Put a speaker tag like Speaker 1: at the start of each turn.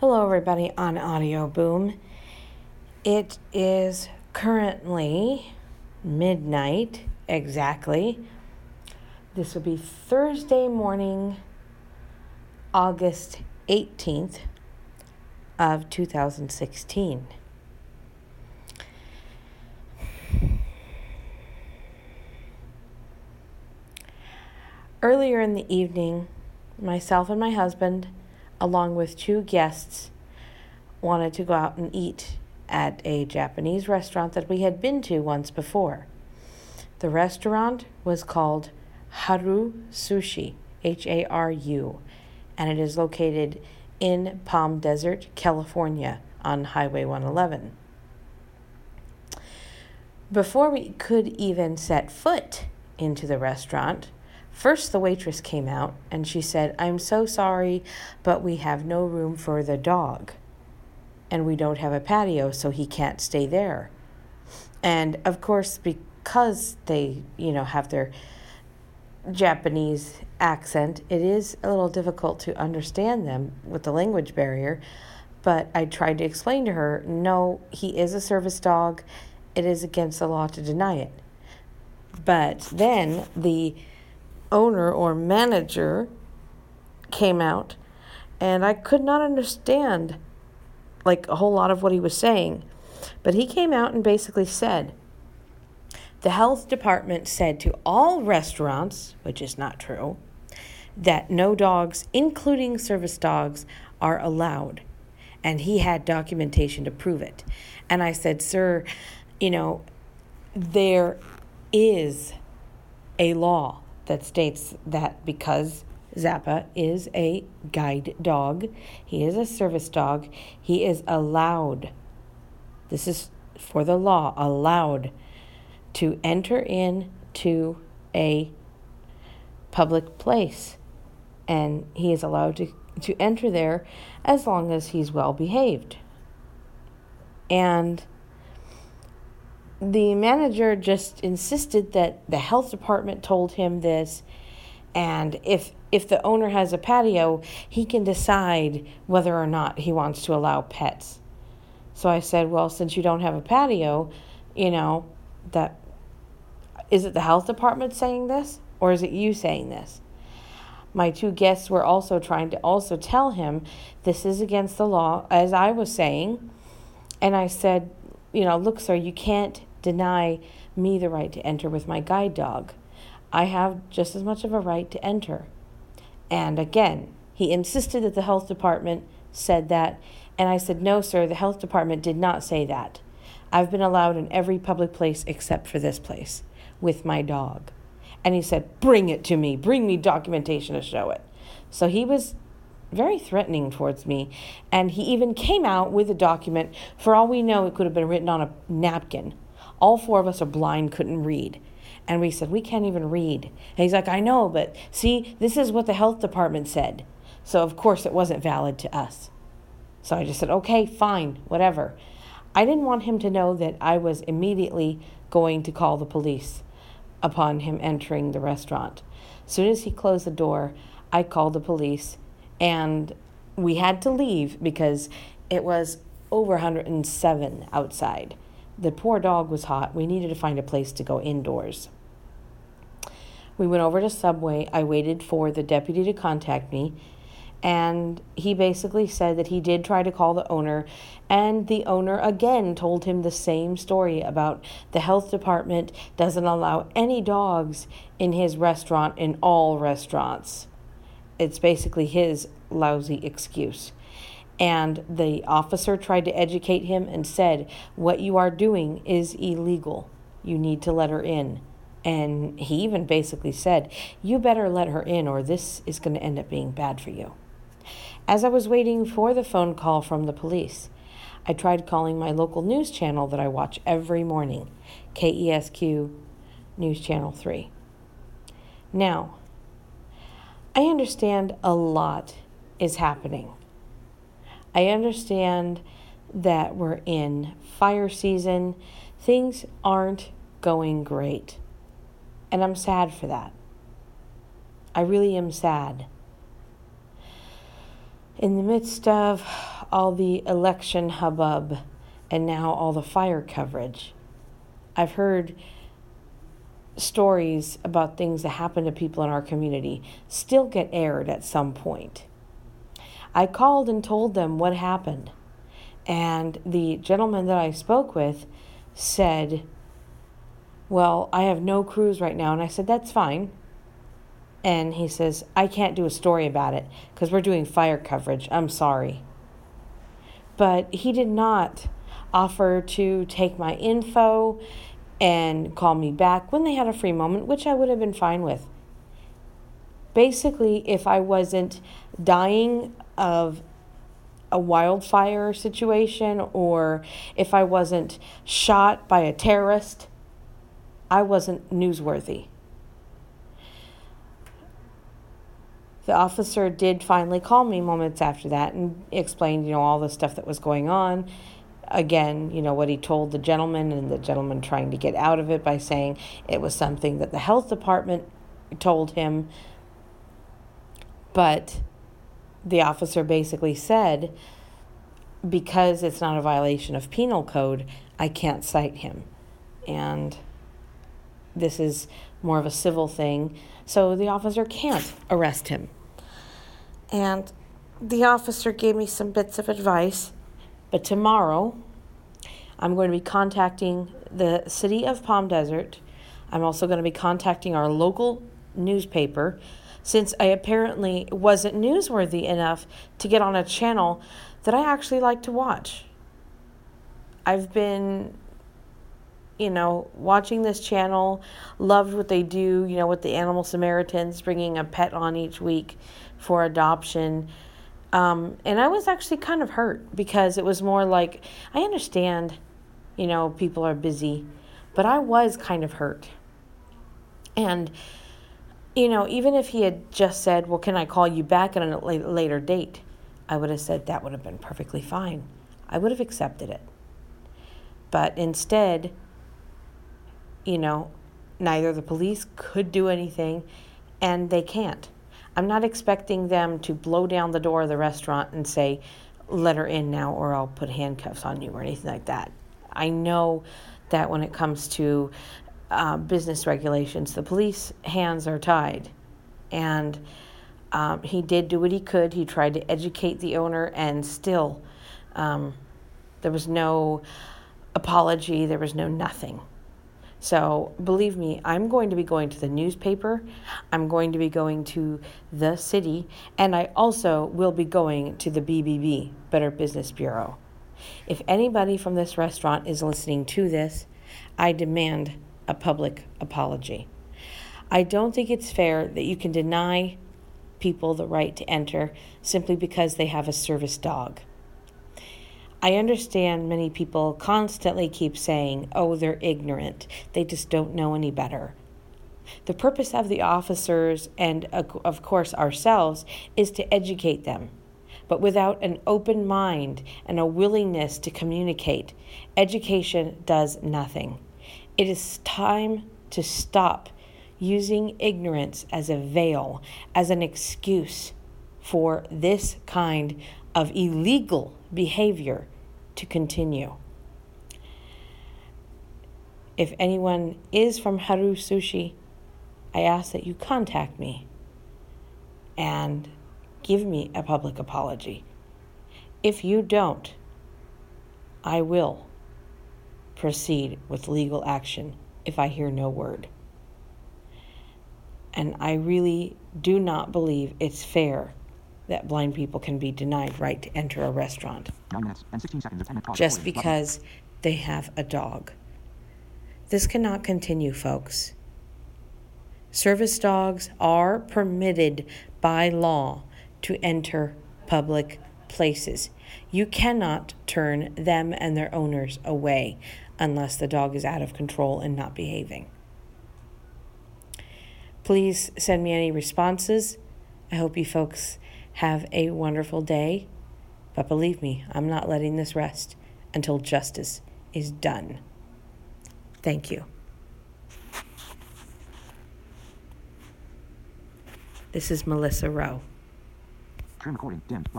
Speaker 1: Hello, everybody on Audio Boom. It is currently midnight exactly. This will be Thursday morning, August 18th of 2016. Earlier in the evening, myself and my husband, along with two guests, wanted to go out and eat at a Japanese restaurant that we had been to once before. The restaurant was called Haru Sushi, Haru, and it is located in Palm Desert, California, on Highway 111. Before we could even set foot into the restaurant, first the waitress came out and she said, "I'm so sorry, but we have no room for the dog. And we don't have a patio, so he can't stay there." And of course, because they, have their Japanese accent, it is a little difficult to understand them with the language barrier. But I tried to explain to her, no, he is a service dog. It is against the law to deny it. But then the owner or manager came out, and I could not understand a whole lot of what he was saying. But he came out and basically said, the health department said to all restaurants, which is not true, that no dogs, including service dogs, are allowed. And he had documentation to prove it. And I said, sir, there is a law that states that because Zappa is a guide dog, he is a service dog, he is allowed, this is for the law, allowed to enter into a public place. And he is allowed to enter there as long as he's well behaved. And the manager just insisted that the health department told him this, and if the owner has a patio, he can decide whether or not he wants to allow pets. So I said, well, since you don't have a patio, that is it the health department saying this, or is it you saying this? My two guests were also trying to tell him this is against the law, as I was saying. And I said, look, sir, you can't deny me the right to enter with my guide dog. I have just as much of a right to enter. And again, he insisted that the health department said that. And I said, no, sir, the health department did not say that. I've been allowed in every public place except for this place with my dog. And he said, bring it to me. Bring me documentation to show it. So he was very threatening towards me. And he even came out with a document. For all we know, it could have been written on a napkin. All four of us are blind, couldn't read. And we said, we can't even read. And he's like, I know, but see, this is what the health department said. So, of course, it wasn't valid to us. So I just said, okay, fine, whatever. I didn't want him to know that I was immediately going to call the police upon him entering the restaurant. As soon as he closed the door, I called the police, and we had to leave because it was over 107 outside. The poor dog was hot. We needed to find a place to go indoors. We went over to Subway. I waited for the deputy to contact me, and he basically said that he did try to call the owner, and the owner again told him the same story about the health department doesn't allow any dogs in his restaurant, in all restaurants. It's basically his lousy excuse. And the officer tried to educate him and said, what you are doing is illegal. You need to let her in. And he even basically said, you better let her in or this is going to end up being bad for you. As I was waiting for the phone call from the police, I tried calling my local news channel that I watch every morning, KESQ News Channel 3. Now, I understand a lot is happening. I understand that we're in fire season. Things aren't going great. And I'm sad for that. I really am sad. In the midst of all the election hubbub and now all the fire coverage, I've heard stories about things that happen to people in our community still get aired at some point. I called and told them what happened, and the gentleman that I spoke with said, well, I have no crews right now. And I said, that's fine. And he says, I can't do a story about it because we're doing fire coverage. I'm sorry. But he did not offer to take my info and call me back when they had a free moment, which I would have been fine with. Basically, if I wasn't dying of a wildfire situation or if I wasn't shot by a terrorist, I wasn't newsworthy. The officer did finally call me moments after that and explained, all the stuff that was going on. Again, what he told the gentleman, and the gentleman trying to get out of it by saying it was something that the health department told him. But the officer basically said, because it's not a violation of penal code, I can't cite him. And this is more of a civil thing, so the officer can't arrest him. And the officer gave me some bits of advice, but tomorrow I'm going to be contacting the city of Palm Desert. I'm also going to be contacting our local newspaper, since I apparently wasn't newsworthy enough to get on a channel that I actually like to watch. I've been watching this channel, loved what they do, with the Animal Samaritans, bringing a pet on each week for adoption. And I was actually kind of hurt because it was more like, I understand, people are busy, but I was kind of hurt. And, even if he had just said, well, can I call you back at a later date? I would have said that would have been perfectly fine. I would have accepted it. But instead, neither the police could do anything, and they can't. I'm not expecting them to blow down the door of the restaurant and say, let her in now or I'll put handcuffs on you or anything like that. I know that when it comes to business regulations, the police hands are tied. And he did do what he could. He tried to educate the owner, and still there was no apology. There was no nothing. So believe me, I'm going to be going to the newspaper. I'm going to be going to the city. And I also will be going to the BBB, Better Business Bureau. If anybody from this restaurant is listening to this, I demand a public apology. I don't think it's fair that you can deny people the right to enter simply because they have a service dog. I understand many people constantly keep saying, oh, they're ignorant. They just don't know any better. The purpose of the officers and, of course, ourselves is to educate them. But without an open mind and a willingness to communicate, education does nothing. It is time to stop using ignorance as a veil, as an excuse for this kind of illegal behavior to continue. If anyone is from Haru Sushi, I ask that you contact me and give me a public apology. If you don't, I will proceed with legal action if I hear no word. And I really do not believe it's fair that blind people can be denied right to enter a restaurant
Speaker 2: 9 minutes and 16 seconds of 10 minutes.
Speaker 1: just because they have a dog. This cannot continue, folks. Service dogs are permitted by law to enter public places. You cannot turn them and their owners away unless the dog is out of control and not behaving. Please send me any responses. I hope you folks have a wonderful day. But believe me, I'm not letting this rest until justice is done. Thank you. This is Melissa Rowe.
Speaker 2: Turn recording. Dim.